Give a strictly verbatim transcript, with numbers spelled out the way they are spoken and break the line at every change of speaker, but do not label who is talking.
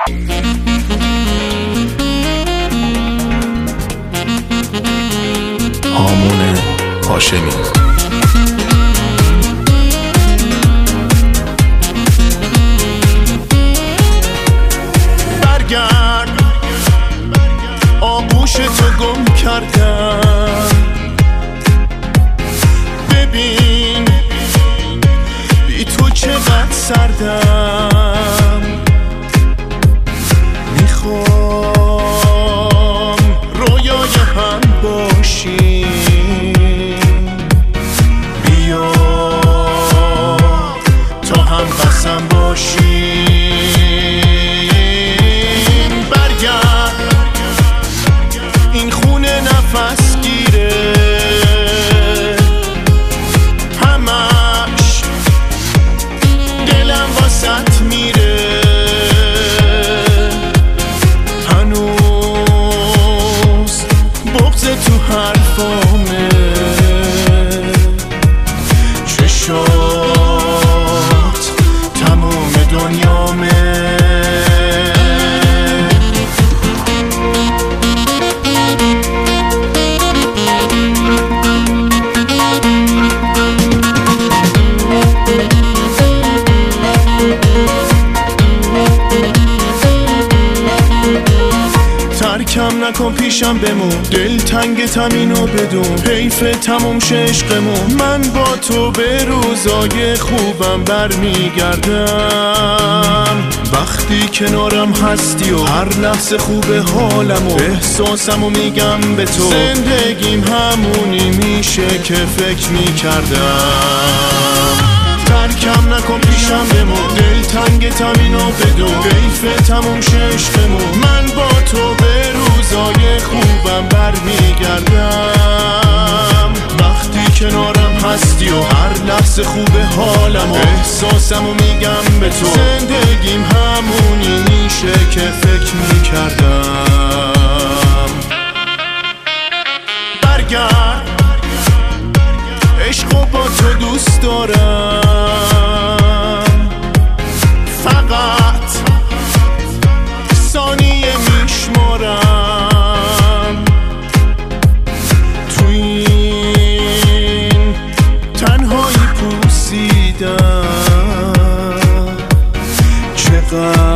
هامون هاشمی.
برگرد آغوش تو گم کردم، ببین بی تو چقدر سردم. میخوام رویای هم باشیم، بیا تا هم قسم باشیم. برگرد این خونه نفس گیره، همش دلم واسط میره. هنوز بغض تو حرفامه، چشات تمام دنیامه. ترکم نکن پیشم بمون، دل تنگتم اینو بدون. حیف تموم شه عشقمون، من با تو به روزای خوبم برمیگردم. وقتی کنارم هستی و هر لحظه خوبه حالم و احساسم و میگم به تو. زندگیم همونی میشه که فکر میکردم. ترکم نکن پیشم بمون، دل تنگتم اینو بدون. حیف تموم شه عشقمون، من با تو به روزای خوبم برمیگردم. وقتی کنارم هستی و هر لحظه خوبه حالم و احساسم و میگم به تو. زندگیم همونی میشه که فکر میکردم. برگرد عشقو با تو دوست دارم، فقط ثانیه میشمارم. تو این تنهایی پوسیدم، چقدر